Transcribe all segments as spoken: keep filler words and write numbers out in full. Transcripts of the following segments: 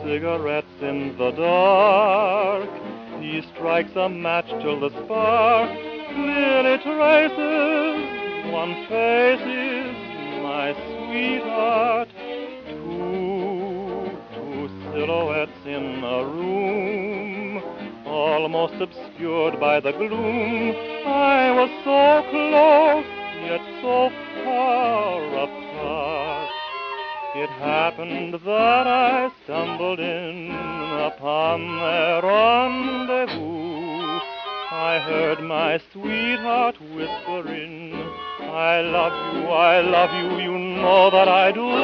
cigarettes in the dark. He strikes a match till the spark clearly traces one face is my sweetheart. Two, two silhouettes in a room, almost obscured by the gloom. I was so close, yet so far apart. It happened that I stumbled in upon their rendezvous. I heard my sweetheart whispering, I love you, I love you, you know that I do.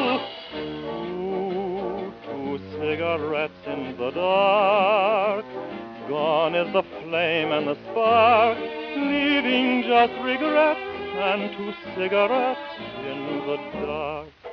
Two, two cigarettes in the dark, gone is the flame and the spark, leaving just regrets and two cigarettes in the dark.